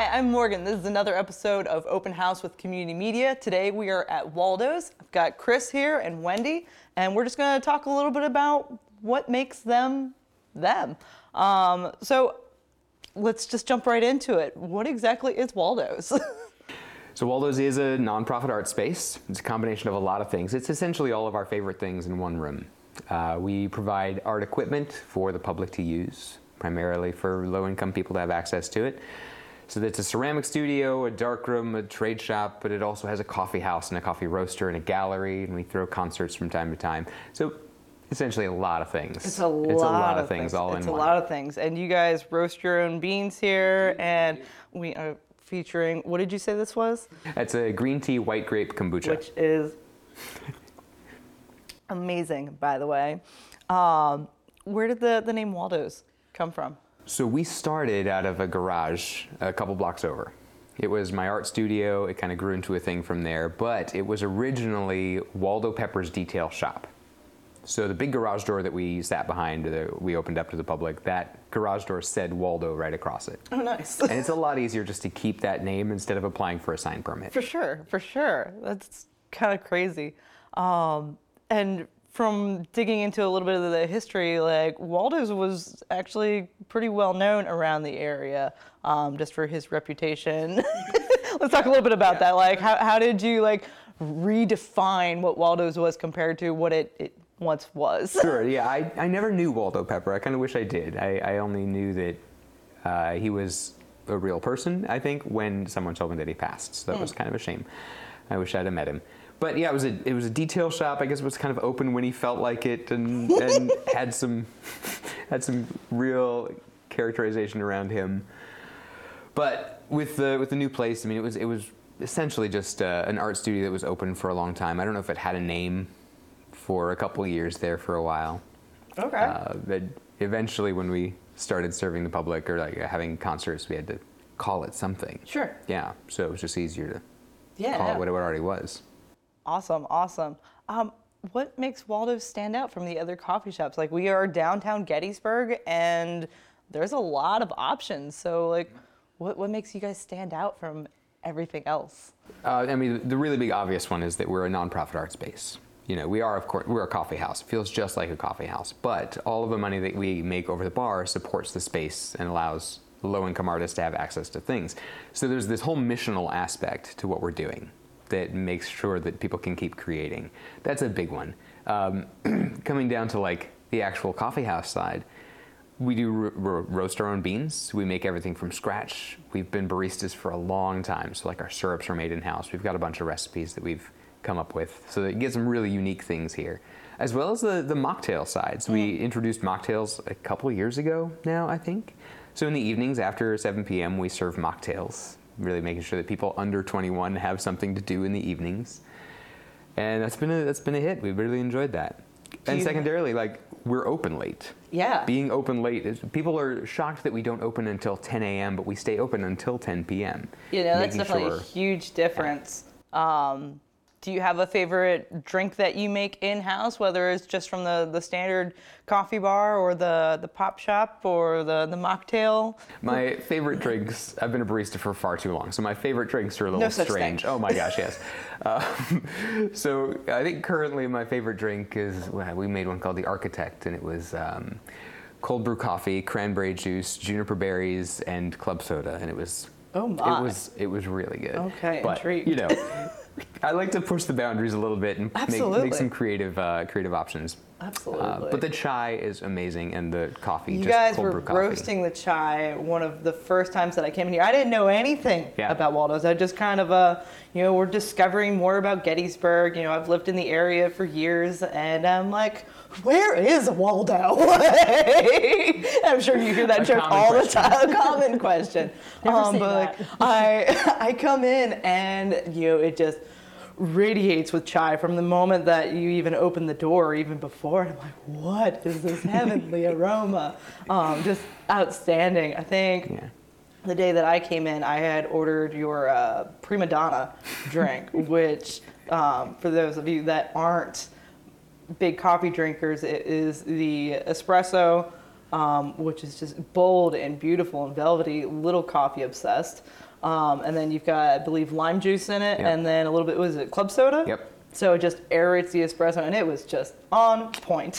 Hi, I'm Morgan. This is another episode of Open House with Community Media. Today we are at Waldo's. I've got Chris here and Wendy, and we're just going to talk a little bit about what makes them them. So let's just jump right into it. What exactly is Waldo's? So Waldo's is a nonprofit art space. It's a combination of a lot of things. It's essentially all of our favorite things in one room. We provide art equipment for the public to use, primarily for low-income people to have access to it. So it's a ceramic studio, a darkroom, a trade shop, but it also has a coffee house and a coffee roaster and a gallery, and we throw concerts from time to time. So essentially a lot of things. It's a lot of things all in one. It's a lot of things. And you guys roast your own beans here, and we are featuring, what did you say this was? It's a green tea white grape kombucha. Which is amazing, by the way. Where did the name Waldo's come from? So we started out of a garage a couple blocks over. It was my art studio. It kind of grew into a thing from there, but it was originally Waldo Pepper's Detail Shop. So the big garage door that we sat behind, that we opened up to the public, that garage door said Waldo right across it. Oh, nice. And it's a lot easier just to keep that name instead of applying for a sign permit. For sure. That's kind of crazy. And from digging into a little bit of the history, like Waldo's was actually pretty well known around the area, just for his reputation. Let's talk a little bit about that. Like, how did you like redefine what Waldo's was compared to what it once was? Sure, yeah, I never knew Waldo Pepper. I kind of wish I did. I only knew that he was a real person, I think, when someone told me that he passed. So that was kind of a shame. I wish I'd have met him. But yeah, it was a detail shop. I guess it was kind of open when he felt like it, and had some real characterization around him. But with the new place, I mean, it was essentially just an art studio that was open for a long time. I don't know if it had a name for a couple of years there for a while. Okay. But eventually, when we started serving the public or like having concerts, we had to call it something. Sure. Yeah. So it was just easier to Yeah. call it what it already was. Awesome. What makes Waldo's stand out from the other coffee shops? Like, we are downtown Gettysburg, and there's a lot of options. So, like, what makes you guys stand out from everything else? I mean, the really big obvious one is that we're a nonprofit art space. You know, we are, of course, we're a coffee house. It feels just like a coffee house, but all of the money that we make over the bar supports the space and allows low-income artists to have access to things. So there's this whole missional aspect to what we're doing that makes sure that people can keep creating. That's a big one. Coming down to like the actual coffee house side, we do roast our own beans. We make everything from scratch. We've been baristas for a long time, so like our syrups are made in-house. We've got a bunch of recipes that we've come up with, so that you get some really unique things here, as well as the mocktail side. So we introduced mocktails a couple years ago now, I think. So in the evenings after 7 p.m. we serve mocktails, really making sure that people under 21 have something to do in the evenings. And that's been a hit. We've really enjoyed that. And secondarily, like, we're open late. Yeah. Being open late is, people are shocked that we don't open until 10 a.m., but we stay open until 10 p.m. You know, that's definitely a huge difference. Do you have a favorite drink that you make in-house, whether it's just from the standard coffee bar or the pop shop or the mocktail? My favorite drinks, I've been a barista for far too long, so my favorite drinks are a little strange. Oh my gosh, yes. So I think currently my favorite drink is, we made one called the Architect, and it was cold brew coffee, cranberry juice, juniper berries, and club soda, and it was, oh my. It was really good. Okay, but, intrigued. You know, I like to push the boundaries a little bit and make some creative options. Absolutely. But the chai is amazing, and the coffee, you just guys cold were brew coffee. roasting the chai one of the first times that I came in here. I didn't know anything about Waldo's. I just kind of, we're discovering more about Gettysburg. You know, I've lived in the area for years, and I'm like, where is Waldo? I'm sure you hear that joke all the time. A common question. Never but I come in, and it just radiates with chai from the moment that you even open the door, or even before. And I'm like, what is this heavenly aroma? Just outstanding. I think the day that I came in, I had ordered your Prima Donna drink, which for those of you that aren't big coffee drinkers, it is the espresso, which is just bold and beautiful and velvety, little coffee obsessed. And then you've got, I believe, lime juice in it, Yep. and then a little bit, was it club soda? Yep. So it just aerates the espresso, and it was just on point.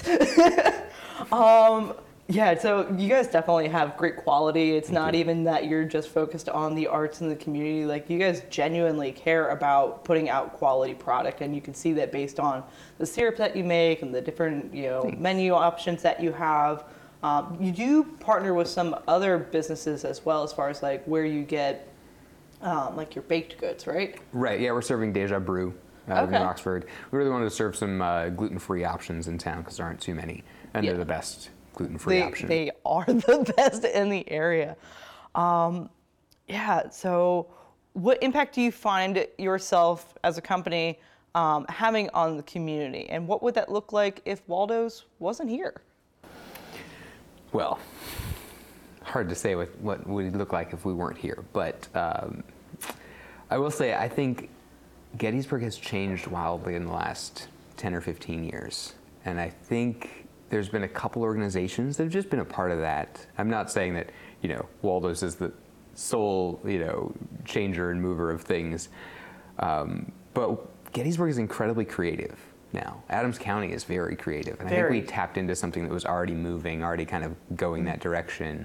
Yeah, so you guys definitely have great quality. It's not even that you're just focused on the arts and the community. Like, you guys genuinely care about putting out quality product, and you can see that based on the syrup that you make and the different, menu options that you have. You do partner with some other businesses as well, as far as like where you get like your baked goods, right? Right. Yeah, we're serving Deja Brew out of New Okay. Oxford. We really wanted to serve some gluten-free options in town because there aren't too many, and Yeah. they're the best gluten-free option. They are the best in the area. Yeah, so what impact do you find yourself as a company having on the community? And what would that look like if Waldo's wasn't here? Well, hard to say what would it look like if we weren't here, but I will say I think Gettysburg has changed wildly in the last 10 or 15 years, and I think there's been a couple organizations that have just been a part of that. I'm not saying that Waldo's is the sole changer and mover of things, but Gettysburg is incredibly creative now. Adams County is very creative, and I think we tapped into something that was already moving, already kind of going that direction.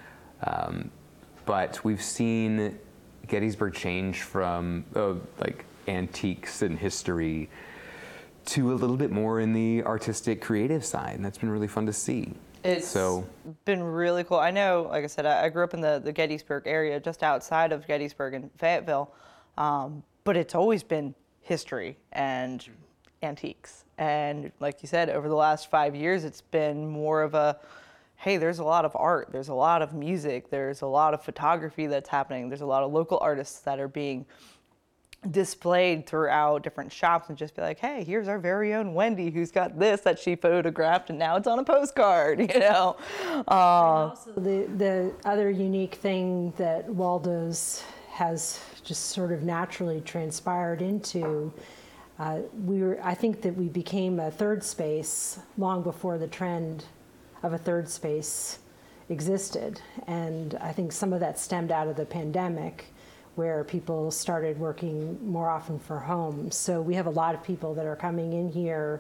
But we've seen Gettysburg change from like antiques and history to a little bit more in the artistic, creative side, and that's been really fun to see. It's been really cool. I know, like I said, I grew up in the Gettysburg area, just outside of Gettysburg in Fayetteville, but it's always been history and antiques. And like you said, over the last 5 years, it's been more of a, hey, there's a lot of art, there's a lot of music, there's a lot of photography that's happening, there's a lot of local artists that are being displayed throughout different shops, and just be like, hey, here's our very own Wendy who's got this that she photographed and now it's on a postcard, And also the other unique thing that Waldo's has just sort of naturally transpired into, I think that we became a third space long before the trend of a third space existed. And I think some of that stemmed out of the pandemic, where people started working more often from home. So we have a lot of people that are coming in here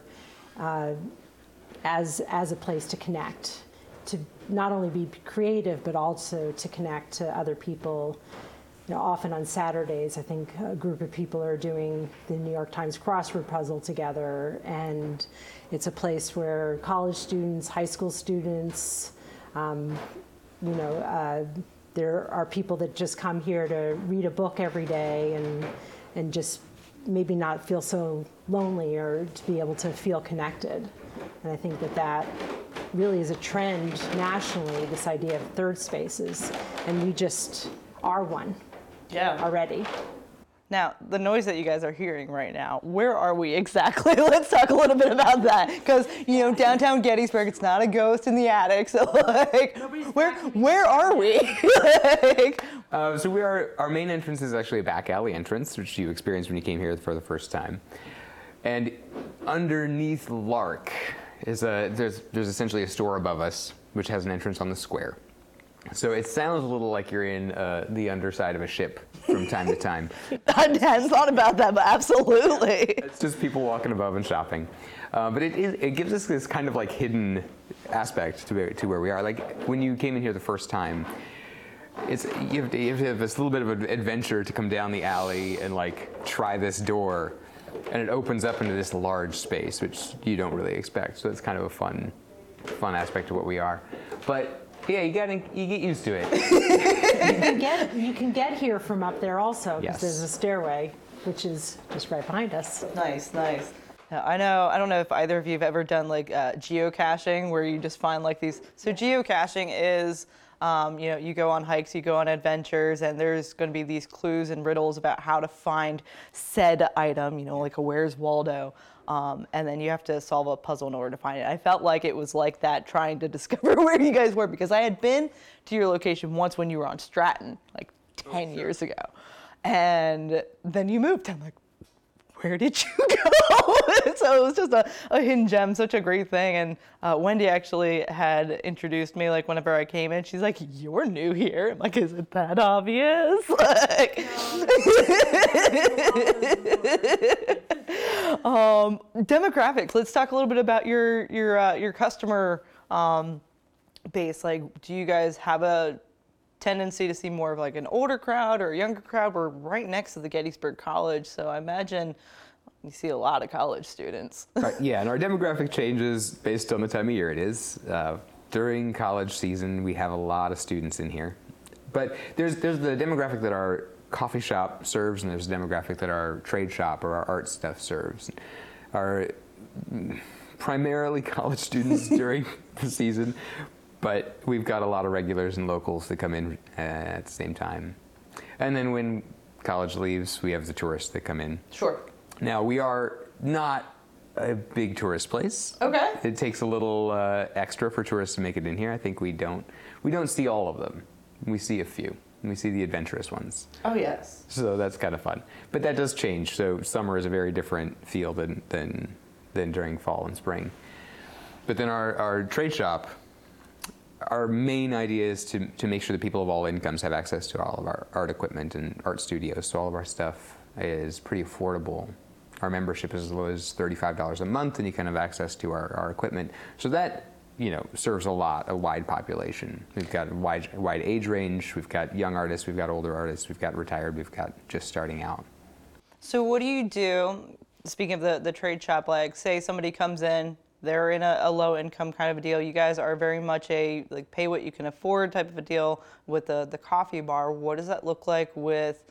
as a place to connect, to not only be creative, but also to connect to other people. Often on Saturdays, I think a group of people are doing the New York Times crossword puzzle together, and it's a place where college students, high school students, there are people that just come here to read a book every day and just maybe not feel so lonely, or to be able to feel connected. And I think that really is a trend nationally, this idea of third spaces, and we just are one already. Now, the noise that you guys are hearing right now, where are we exactly? Let's talk a little bit about that. Because, downtown Gettysburg, it's not a ghost in the attic. So, like, where are we? So our main entrance is actually a back alley entrance, which you experienced when you came here for the first time. And underneath Lark is there's essentially a store above us, which has an entrance on the square. So it sounds a little like you're in the underside of a ship from time to time. I hadn't thought about that, but absolutely. It's just people walking above and shopping. But it gives us this kind of like hidden aspect to where we are. Like when you came in here the first time, you have to have this little bit of an adventure to come down the alley and like try this door, and it opens up into this large space, which you don't really expect. So it's kind of a fun aspect of what we are. But yeah, you get used to it. You can get here from up there also, because Yes. there's a stairway, which is just right behind us. Nice. Yeah, I don't know if either of you have ever done like geocaching, where you just find like these. So geocaching is, you go on hikes, you go on adventures, and there's going to be these clues and riddles about how to find said item, like a Where's Waldo? And then you have to solve a puzzle in order to find it. I felt like it was like that, trying to discover where you guys were, because I had been to your location once when you were on Stratton, like 10 years ago. And then you moved. I'm like, where did you go? So it was just a hidden gem, such a great thing. And Wendy actually had introduced me, like, whenever I came in, she's like, you're new here. I'm like, is it that obvious? Like, demographics. Let's talk a little bit about your customer base. Like, do you guys have a tendency to see more of like an older crowd or a younger crowd? We're right next to the Gettysburg College, so I imagine you see a lot of college students. Right, yeah, and our demographic changes based on the time of year it is. During college season, we have a lot of students in here. But there's the demographic that our coffee shop serves, and there's a demographic that our trade shop or our art stuff serves. Our primarily college students during the season, but we've got a lot of regulars and locals that come in at the same time. And then when college leaves, we have the tourists that come in. Sure. Now, we are not a big tourist place. Okay. It takes a little extra for tourists to make it in here. I think we don't see all of them. We see a few. We see the adventurous ones. Oh, yes. So that's kind of fun. But that does change. So summer is a very different feel than during fall and spring. But then our trade shop, our main idea is to make sure that people of all incomes have access to all of our art equipment and art studios. So all of our stuff is pretty affordable. Our membership is as low as $35 a month, and you can have access to our equipment. So that, serves a wide population. We've got a wide age range. We've got young artists. We've got older artists. We've got retired. We've got just starting out. So what do you do, speaking of the trade shop, like say somebody comes in, they're in a low income kind of a deal. You guys are very much a like pay what you can afford type of a deal with the coffee bar. What does that look like with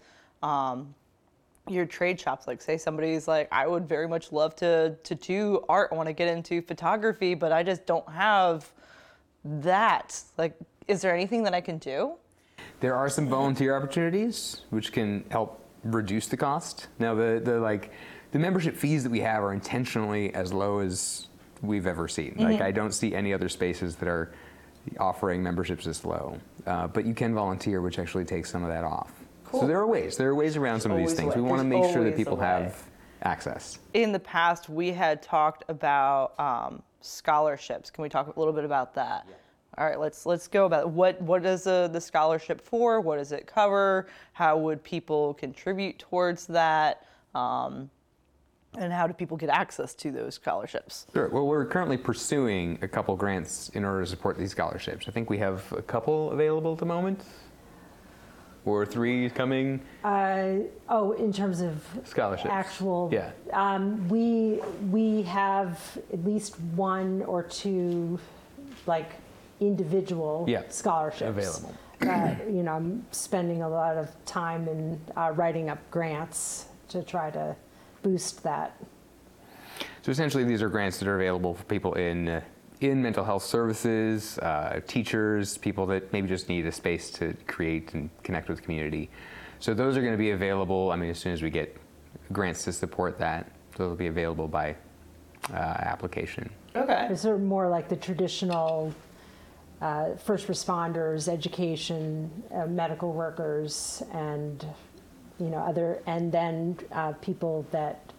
your trade shops? Like say somebody's like, I would very much love to do art. I want to get into photography, but I just don't have that. Like, is there anything that I can do? There are some volunteer opportunities which can help reduce the cost. Now the membership fees that we have are intentionally as low as we've ever seen. Like I don't see any other spaces that are offering memberships this low. But you can volunteer, which actually takes some of that off. Cool. So there are ways around some of these things. We want to make sure that people have access. In the past, we had talked about scholarships. Can we talk a little bit about that? Yeah. All right, let's go about it. What is the scholarship for? What does it cover? How would people contribute towards that? And how do people get access to those scholarships? Sure. Well, we're currently pursuing a couple grants in order to support these scholarships. I think we have a couple available at the moment, or 3 coming. In terms of scholarships, actual, yeah. We have at least 1 or 2, like individual scholarships available. I'm spending a lot of time in writing up grants to try to boost that. So essentially, these are grants that are available for people in mental health services, teachers, people that maybe just need a space to create and connect with the community. So those are going to be available. As soon as we get grants to support that, they'll be available by application. Okay. It's sort of more like the traditional first responders, education, medical workers, and and then people that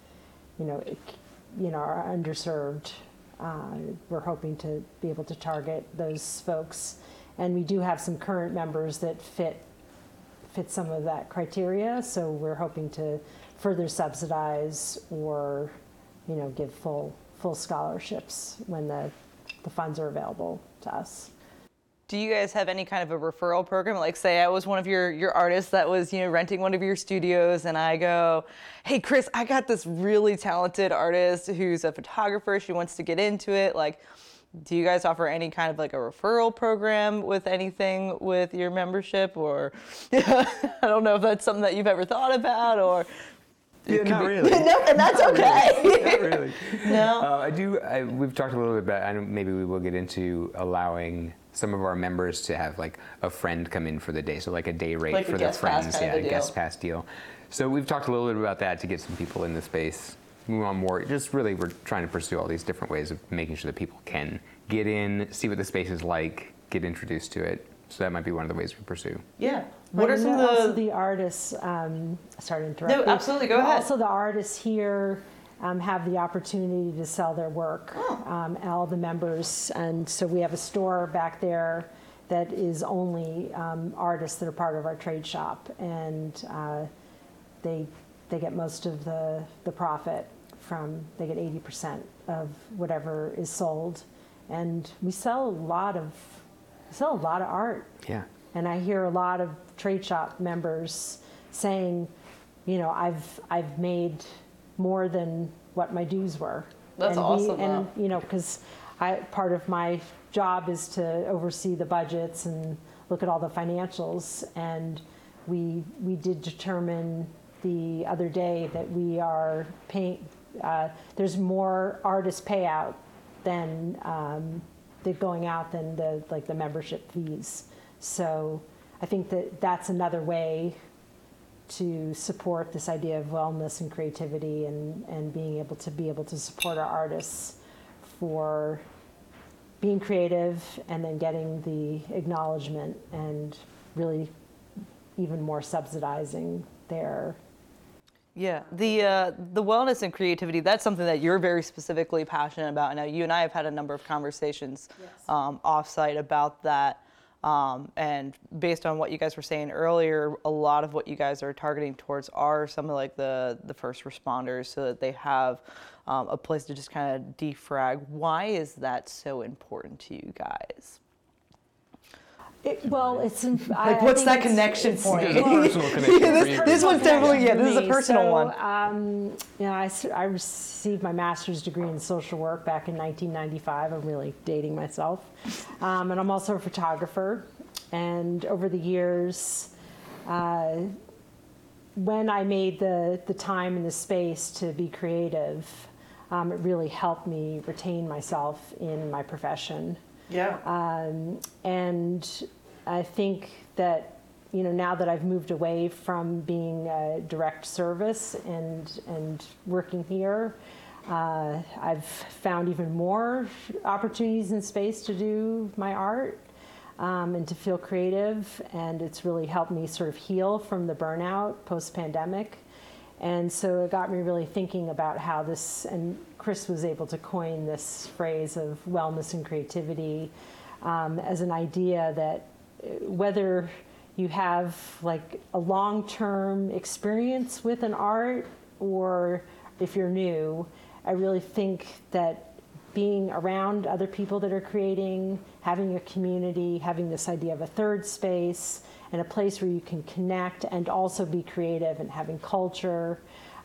are underserved. We're hoping to be able to target those folks, and we do have some current members that fit some of that criteria. So we're hoping to further subsidize or give full scholarships when the funds are available to us. Do you guys have any kind of a referral program? Like say I was one of your artists that was, renting one of your studios, and I go, hey Chris, I got this really talented artist who's a photographer. She wants to get into it. Like, do you guys offer any kind of like a referral program with anything with your membership? Or I don't know if that's something that you've ever thought about, or Yeah, not really. No, and that's okay. Not really. No. We've talked a little bit about, maybe we will get into allowing some of our members to have like a friend come in for the day. So like a day rate like for a their guest pass friends. kind of a A deal. guest pass deal. So we've talked a little bit about that to get some people in the space. We want more, just really we're trying to pursue all these different ways of making sure that people can get in, see what the space is like, get introduced to it. So that might be one of the ways we pursue. Yeah. What are some of also the artists? Sorry to interrupt. No, you. absolutely. Go ahead. Also, the artists here have the opportunity to sell their work. All the members, and so we have a store back there that is only artists that are part of our trade shop, and they get most of the profit from. They get 80% of whatever is sold, and we sell a lot of art. Yeah. And I hear a lot of trade shop members saying, I've made more than what my dues were. That's awesome. And because part of my job is to oversee the budgets and look at all the financials. And we did determine the other day that we are paying. There's more artist payout than they're going out than the membership fees. So I think that's another way to support this idea of wellness and creativity and being able to support our artists for being creative and then getting the acknowledgement and really even more subsidizing their. Yeah, the wellness and creativity, that's something that you're very specifically passionate about. Now, you and I have had a number of conversations off-site about that. And based on what you guys were saying earlier, a lot of what you guys are targeting towards are some of like the first responders so that they have a place to just kind of defrag. Why is that so important to you guys? It's like, what's that connection point? There's a personal connection for you. This one's definitely, this is a personal one. I received my master's degree in social work back in 1995. I'm really dating myself. And I'm also a photographer. And over the years, when I made the time and the space to be creative, it really helped me retain myself in my profession. Yeah. And I think that, now that I've moved away from being a direct service and working here, I've found even more opportunities in space to do my art and to feel creative. And it's really helped me sort of heal from the burnout post-pandemic. And so it got me really thinking about how this, and Chris was able to coin this phrase of wellness and creativity as an idea that whether you have like a long-term experience with an art or if you're new, I really think that being around other people that are creating, having a community, having this idea of a third space, and a place where you can connect and also be creative and having culture,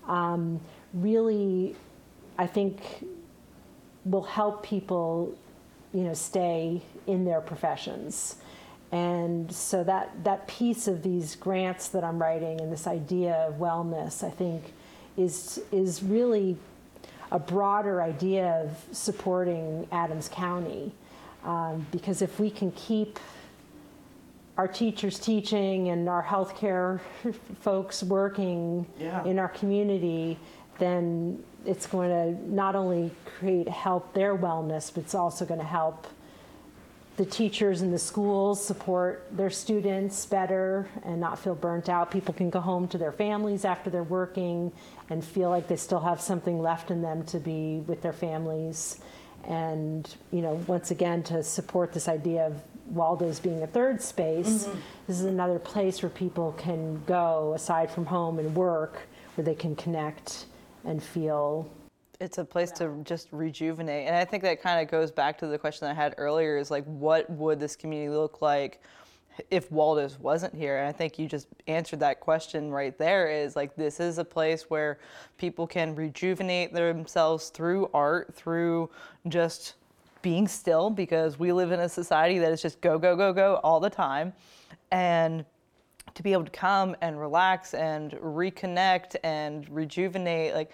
really, I think, will help people, stay in their professions. And so that piece of these grants that I'm writing and this idea of wellness, I think, is really a broader idea of supporting Adams County. Because if we can keep our teachers teaching and our healthcare folks working in our community, then it's going to not only help their wellness, but it's also going to help the teachers in the schools support their students better and not feel burnt out. People can go home to their families after they're working and feel like they still have something left in them to be with their families. And, once again, to support this idea of Waldo's being a third space, this is another place where people can go aside from home and work, where they can connect and feel. It's a place to just rejuvenate. And I think that kind of goes back to the question I had earlier is like, what would this community look like if Waldo's wasn't here? And I think you just answered that question right there is like, this is a place where people can rejuvenate themselves through art, through just being still, because we live in a society that is just go, go, go, go all the time. And to be able to come and relax and reconnect and rejuvenate, like,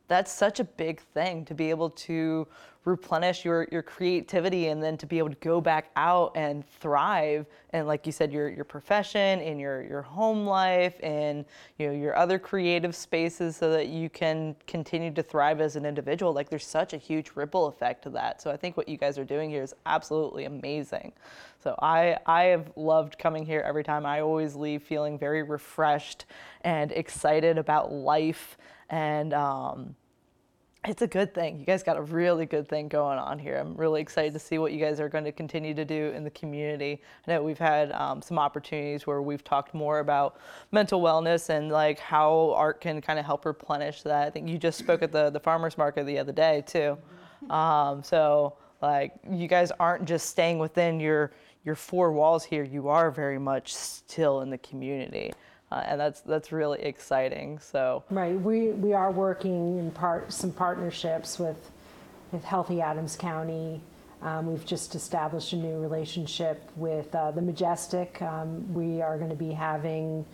that's such a big thing, to be able to replenish your creativity and then to be able to go back out and thrive. And like you said, your profession, in your home life, and your other creative spaces, so that you can continue to thrive as an individual. Like, there's such a huge ripple effect to that. So I think what you guys are doing here is absolutely amazing. So I have loved coming here every time. I always leave feeling very refreshed and excited about life. And it's a good thing. You guys got a really good thing going on here. I'm really excited to see what you guys are going to continue to do in the community. I know we've had some opportunities where we've talked more about mental wellness and like how art can kind of help replenish that. I think you just spoke at the farmers market the other day too. So like, you guys aren't just staying within your four walls here. You are very much still in the community. And that's really exciting. So Right, we are working in some partnerships with Healthy Adams County. We've just established a new relationship with the Majestic. We are going to be having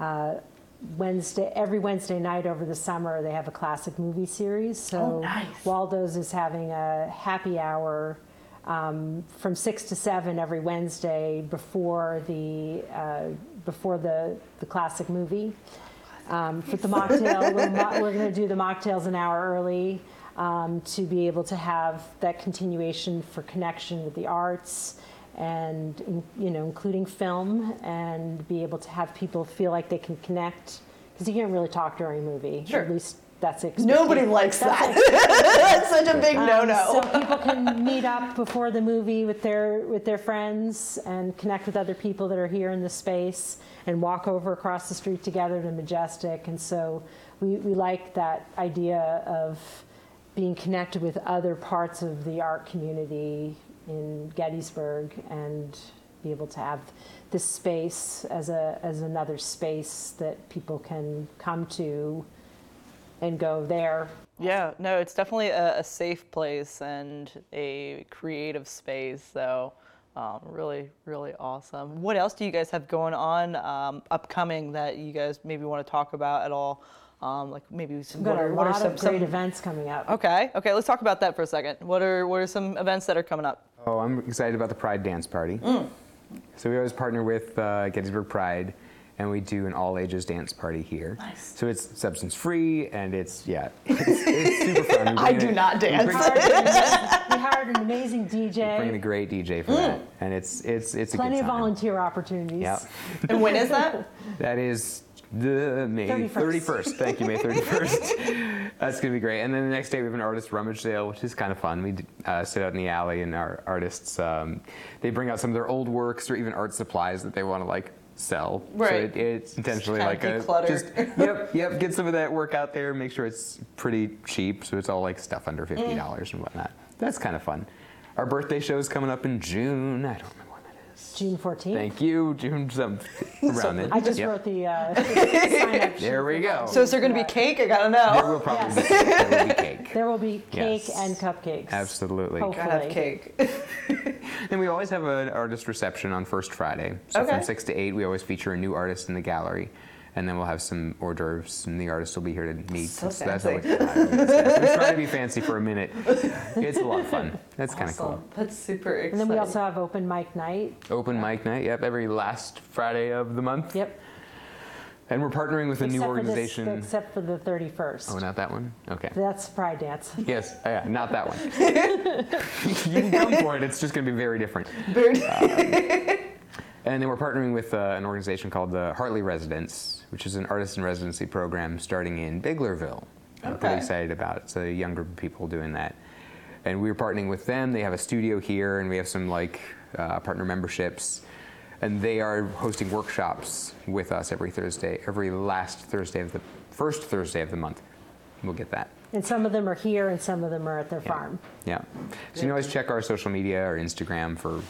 every Wednesday night over the summer. They have a classic movie series. So nice. Waldo's is having a happy hour from 6 to 7 every Wednesday before the classic movie. For the mocktail, we're going to do the mocktails an hour early to be able to have that continuation for connection with the arts, and including film, and be able to have people feel like they can connect, because you can't really talk during a movie. Sure. At least that's expected. nobody likes that. That's such a big no-no. So people can meet up before the movie with their friends and connect with other people that are here in the space, and walk over across the street together to Majestic. And so we like that idea of being connected with other parts of the art community in Gettysburg, and be able to have this space as another space that people can come to and go there. Yeah, no, it's definitely a safe place and a creative space. So really, really awesome. What else do you guys have going on upcoming that you guys maybe want to talk about at all? Like maybe some, We've got a lot of some great events coming up. Okay, let's talk about that for a second. What are some events that are coming up? Oh, I'm excited about the Pride Dance Party. So we always partner with Gettysburg Pride, and we do an all-ages dance party here. Nice. So it's substance-free, and it's super fun. I do not dance. We hired an amazing DJ. Bring in a great DJ for that, and it's a good Plenty of time. volunteer opportunities. Yep. And when is that? That is the May 31st. Thank you, May 31st. That's going to be great. And then the next day we have an artist rummage sale, which is kind of fun. We sit out in the alley, and our artists, they bring out some of their old works or even art supplies that they want to sell. Right. So it's intentionally Just kinda declutter. yep, get some of that work out there, make sure it's pretty cheap. So it's all stuff under $50 and whatnot. That's kind of fun. Our birthday show is coming up in June. I don't remember when that is. June 14th. Thank you, June around then. I just Yep. wrote the sign-up sheet. There we go. So is there going to be cake? I gotta There know. will probably be, there will be cake. There will be cake Yes. and cupcakes. Absolutely. Hopefully. Gotta have cake. And we always have an artist reception on First Friday. So Okay. from 6 to 8, we always feature a new artist in the gallery. And then we'll have some hors d'oeuvres, and the artist will be here to meet. So That's fancy. always fun. We try to be fancy for a minute. It's a lot of fun. That's kind of cool. Awesome. That's super exciting. And then we also have open mic night. Open mic night, yep, every last Friday of the month. Yep. And we're partnering with a new organization. Except for the 31st. Oh, not that one? Okay. That's Pride Dance. Yes, yeah, not that one. You can come for it, it's just going to be very different. And then we're partnering with an organization called the Hartley Residence, which is an artist in residency program starting in Biglerville. I'm pretty Okay. excited about it. It's a young group of people doing that. And we're partnering with them. They have a studio here, and we have some partner memberships. And they are hosting workshops with us every Thursday, every last Thursday of the first Thursday of the month. We'll get that. And some of them are here and some of them are at their farm. Yeah. So you can always check our social media or Instagram for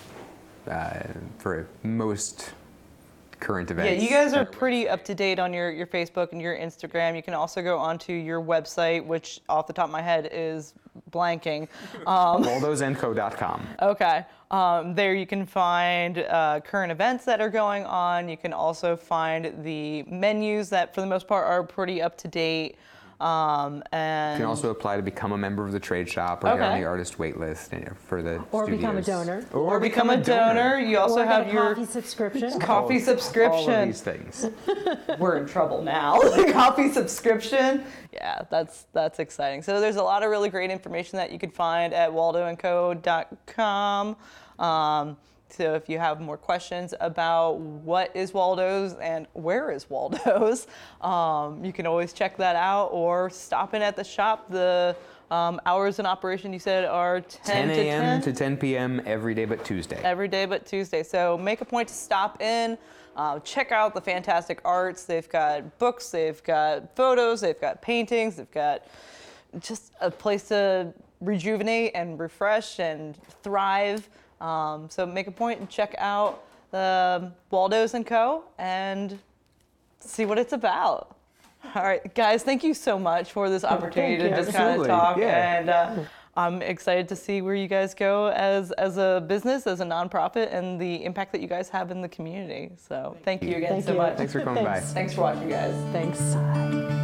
most current events. Yeah, you guys are pretty up to date on your Facebook and your Instagram. You can also go onto your website, which off the top of my head is blanking. Waldo'sandCo.com. Okay. There you can find current events that are going on. You can also find the menus that, for the most part, are pretty up to date. And You can also apply to become a member of the trade shop or get on Okay. the artist wait list for the Or become a studios. donor. or become a donor. You also Or have get a your coffee subscription. coffee All subscription. of these things. We're in trouble now. The coffee subscription. Yeah, that's exciting. So there's a lot of really great information that you can find at waldoandco.com. So if you have more questions about what is Waldo's and where is Waldo's, you can always check that out or stop in at the shop. The hours in operation you said are 10 to a.m. 10? to 10 p.m. every day but Tuesday. Every day but Tuesday. So make a point to stop in, check out the fantastic arts. They've got books, they've got photos, they've got paintings, they've got just a place to rejuvenate and refresh and thrive. So make a point and check out the Waldo's & Co. and see what it's about. All right, guys, thank you so much for this opportunity to you. just kind of Absolutely, talk. yeah. And I'm excited to see where you guys go as a business, as a nonprofit, and the impact that you guys have in the community. So thank you again Thank so you. much. Thanks for coming by. Thanks. Thanks for watching, guys. Thanks.